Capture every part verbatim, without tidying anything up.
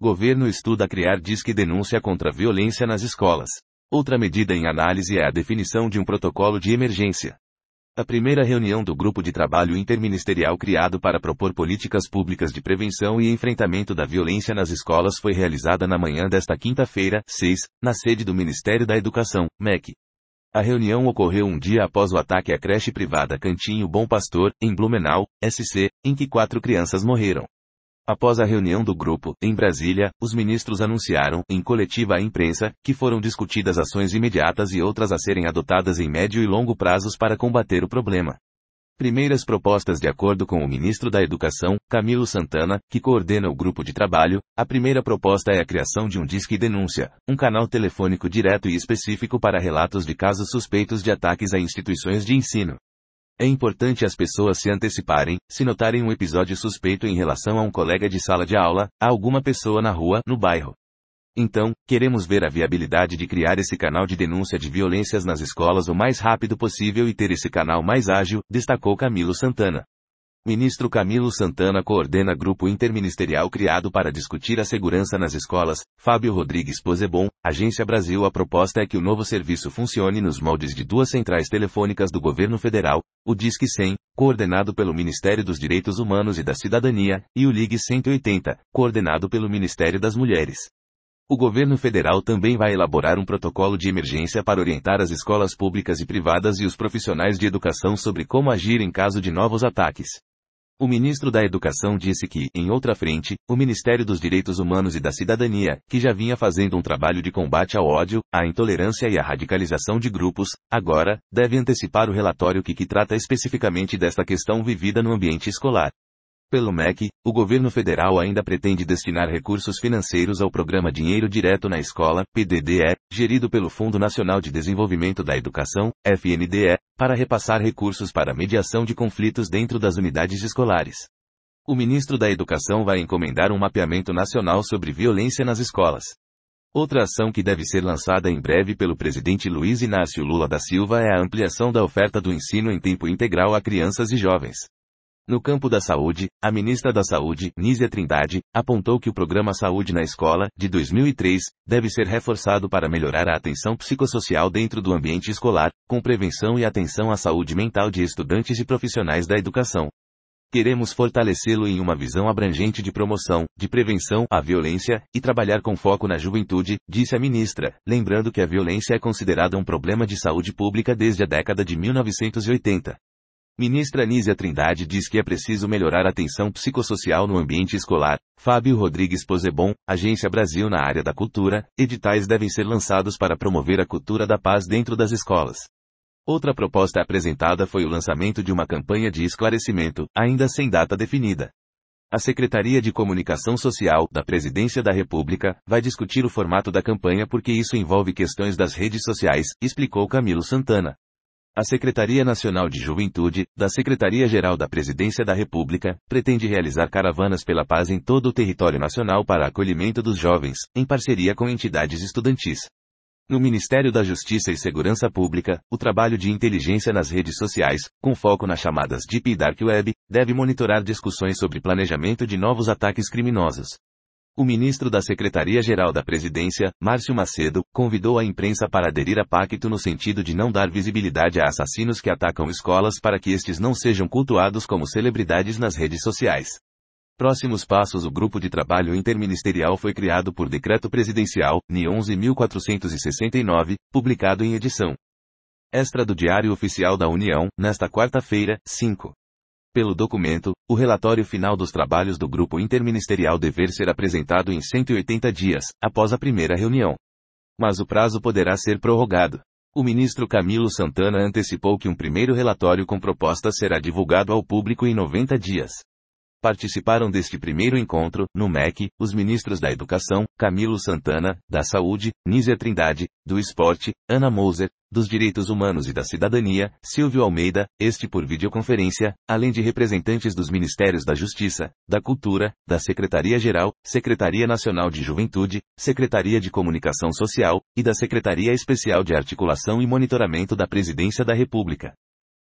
Governo estuda criar Disque Denúncia contra a violência nas escolas. Outra medida em análise é a definição de um protocolo de emergência. A primeira reunião do grupo de trabalho interministerial criado para propor políticas públicas de prevenção e enfrentamento da violência nas escolas foi realizada na manhã desta quinta-feira, seis, na sede do Ministério da Educação, M E C. A reunião ocorreu um dia após o ataque à creche privada Cantinho Bom Pastor, em Blumenau, S C, em que quatro crianças morreram. Após a reunião do grupo, em Brasília, os ministros anunciaram, em coletiva à imprensa, que foram discutidas ações imediatas e outras a serem adotadas em médio e longo prazos para combater o problema. Primeiras propostas de acordo com o ministro da Educação, Camilo Santana, que coordena o grupo de trabalho, a primeira proposta é a criação de um Disque Denúncia, um canal telefônico direto e específico para relatos de casos suspeitos de ataques a instituições de ensino. É importante as pessoas se anteciparem, se notarem um episódio suspeito em relação a um colega de sala de aula, a alguma pessoa na rua, no bairro. Então, queremos ver a viabilidade de criar esse canal de denúncia de violências nas escolas o mais rápido possível e ter esse canal mais ágil, destacou Camilo Santana. Ministro Camilo Santana coordena grupo interministerial criado para discutir a segurança nas escolas. Fábio Rodrigues Posebon, Agência Brasil. A proposta é que o novo serviço funcione nos moldes de duas centrais telefônicas do governo federal, o Disque cem, coordenado pelo Ministério dos Direitos Humanos e da Cidadania, e o Ligue cento e oitenta, coordenado pelo Ministério das Mulheres. O governo federal também vai elaborar um protocolo de emergência para orientar as escolas públicas e privadas e os profissionais de educação sobre como agir em caso de novos ataques. O ministro da Educação disse que, em outra frente, o Ministério dos Direitos Humanos e da Cidadania, que já vinha fazendo um trabalho de combate ao ódio, à intolerância e à radicalização de grupos, agora, deve antecipar o relatório que, que trata especificamente desta questão vivida no ambiente escolar. Pelo M E C, o governo federal ainda pretende destinar recursos financeiros ao programa Dinheiro Direto na Escola, P D D E, gerido pelo Fundo Nacional de Desenvolvimento da Educação, F N D E, para repassar recursos para mediação de conflitos dentro das unidades escolares. O ministro da Educação vai encomendar um mapeamento nacional sobre violência nas escolas. Outra ação que deve ser lançada em breve pelo presidente Luiz Inácio Lula da Silva é a ampliação da oferta do ensino em tempo integral a crianças e jovens. No campo da saúde, a ministra da Saúde, Nízia Trindade, apontou que o programa Saúde na Escola, de dois mil e três, deve ser reforçado para melhorar a atenção psicossocial dentro do ambiente escolar, com prevenção e atenção à saúde mental de estudantes e profissionais da educação. Queremos fortalecê-lo em uma visão abrangente de promoção, de prevenção à violência, e trabalhar com foco na juventude, disse a ministra, lembrando que a violência é considerada um problema de saúde pública desde a década de mil novecentos e oitenta. Ministra Nízia Trindade diz que é preciso melhorar a atenção psicossocial no ambiente escolar. Fábio Rodrigues Posebon, Agência Brasil. Na área da cultura, editais devem ser lançados para promover a cultura da paz dentro das escolas. Outra proposta apresentada foi o lançamento de uma campanha de esclarecimento, ainda sem data definida. A Secretaria de Comunicação Social, da Presidência da República, vai discutir o formato da campanha porque isso envolve questões das redes sociais, explicou Camilo Santana. A Secretaria Nacional de Juventude, da Secretaria-Geral da Presidência da República, pretende realizar caravanas pela paz em todo o território nacional para acolhimento dos jovens, em parceria com entidades estudantis. No Ministério da Justiça e Segurança Pública, o trabalho de inteligência nas redes sociais, com foco nas chamadas Deep e Dark Web, deve monitorar discussões sobre planejamento de novos ataques criminosos. O ministro da Secretaria-Geral da Presidência, Márcio Macedo, convidou a imprensa para aderir a pacto no sentido de não dar visibilidade a assassinos que atacam escolas para que estes não sejam cultuados como celebridades nas redes sociais. Próximos passos. O grupo de trabalho interministerial foi criado por Decreto Presidencial, N onze mil quatrocentos e sessenta e nove, publicado em edição extra do Diário Oficial da União, nesta quarta-feira, cinco. Pelo documento, o relatório final dos trabalhos do grupo interministerial dever ser apresentado em cento e oitenta dias, após a primeira reunião. Mas o prazo poderá ser prorrogado. O ministro Camilo Santana antecipou que um primeiro relatório com propostas será divulgado ao público em noventa dias. Participaram deste primeiro encontro, no M E C, os ministros da Educação, Camilo Santana, da Saúde, Nízia Trindade, do Esporte, Ana Moser, dos Direitos Humanos e da Cidadania, Silvio Almeida, este por videoconferência, além de representantes dos Ministérios da Justiça, da Cultura, da Secretaria-Geral, Secretaria Nacional de Juventude, Secretaria de Comunicação Social, e da Secretaria Especial de Articulação e Monitoramento da Presidência da República.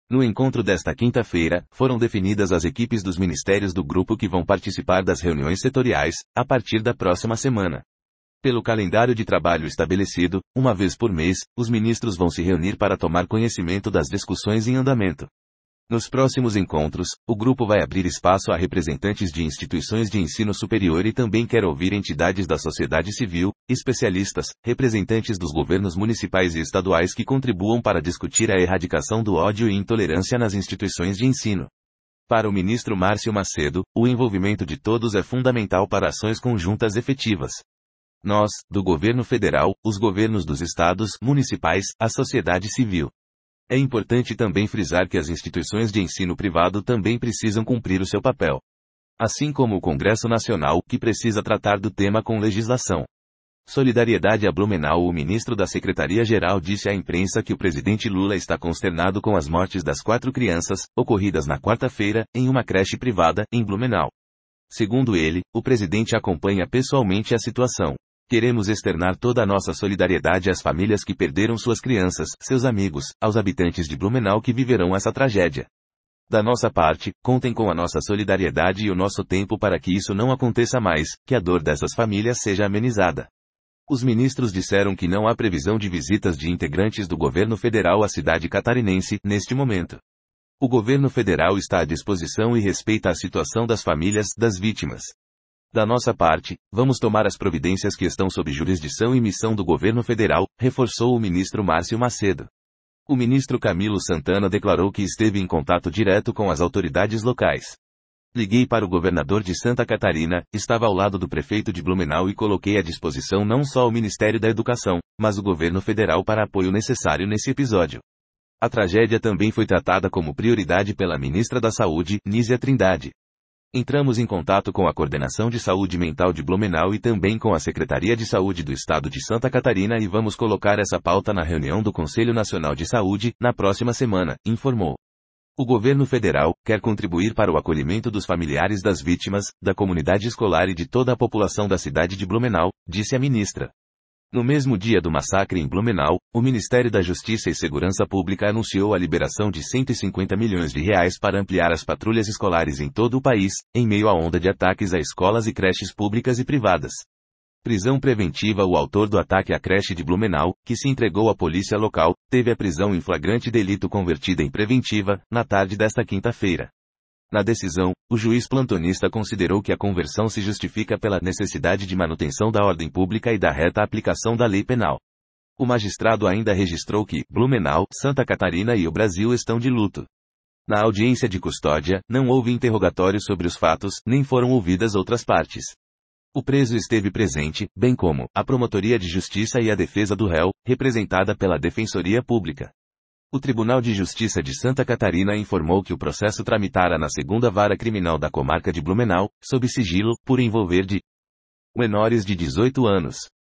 No encontro desta quinta-feira, foram definidas as equipes dos ministérios do grupo que vão participar das reuniões setoriais, a partir da próxima semana. Pelo calendário de trabalho estabelecido, uma vez por mês, os ministros vão se reunir para tomar conhecimento das discussões em andamento. Nos próximos encontros, o grupo vai abrir espaço a representantes de instituições de ensino superior e também quer ouvir entidades da sociedade civil, especialistas, representantes dos governos municipais e estaduais que contribuam para discutir a erradicação do ódio e intolerância nas instituições de ensino. Para o ministro Márcio Macedo, o envolvimento de todos é fundamental para ações conjuntas efetivas. Nós, do governo federal, os governos dos estados, municipais, a sociedade civil. É importante também frisar que as instituições de ensino privado também precisam cumprir o seu papel. Assim como o Congresso Nacional, que precisa tratar do tema com legislação. Solidariedade a Blumenau. O ministro da Secretaria-Geral disse à imprensa que o presidente Lula está consternado com as mortes das quatro crianças, ocorridas na quarta-feira, em uma creche privada, em Blumenau. Segundo ele, o presidente acompanha pessoalmente a situação. Queremos externar toda a nossa solidariedade às famílias que perderam suas crianças, seus amigos, aos habitantes de Blumenau que viverão essa tragédia. Da nossa parte, contem com a nossa solidariedade e o nosso tempo para que isso não aconteça mais, que a dor dessas famílias seja amenizada. Os ministros disseram que não há previsão de visitas de integrantes do governo federal à cidade catarinense, neste momento. O governo federal está à disposição e respeita a situação das famílias, das vítimas. Da nossa parte, vamos tomar as providências que estão sob jurisdição e missão do governo federal, reforçou o ministro Márcio Macedo. O ministro Camilo Santana declarou que esteve em contato direto com as autoridades locais. Liguei para o governador de Santa Catarina, estava ao lado do prefeito de Blumenau e coloquei à disposição não só o Ministério da Educação, mas o governo federal para apoio necessário nesse episódio. A tragédia também foi tratada como prioridade pela ministra da Saúde, Nízia Trindade. Entramos em contato com a Coordenação de Saúde Mental de Blumenau e também com a Secretaria de Saúde do Estado de Santa Catarina e vamos colocar essa pauta na reunião do Conselho Nacional de Saúde, na próxima semana, informou. O governo federal quer contribuir para o acolhimento dos familiares das vítimas, da comunidade escolar e de toda a população da cidade de Blumenau, disse a ministra. No mesmo dia do massacre em Blumenau, o Ministério da Justiça e Segurança Pública anunciou a liberação de cento e cinquenta milhões de reais para ampliar as patrulhas escolares em todo o país, em meio à onda de ataques a escolas e creches públicas e privadas. Prisão preventiva. O autor do ataque à creche de Blumenau, que se entregou à polícia local, teve a prisão em flagrante delito convertida em preventiva, na tarde desta quinta-feira. Na decisão, o juiz plantonista considerou que a conversão se justifica pela necessidade de manutenção da ordem pública e da reta aplicação da lei penal. O magistrado ainda registrou que Blumenau, Santa Catarina e o Brasil estão de luto. Na audiência de custódia, não houve interrogatório sobre os fatos, nem foram ouvidas outras partes. O preso esteve presente, bem como a Promotoria de Justiça e a defesa do réu, representada pela Defensoria Pública. O Tribunal de Justiça de Santa Catarina informou que o processo tramitara na segunda Vara Criminal da comarca de Blumenau, sob sigilo, por envolver de menores de dezoito anos.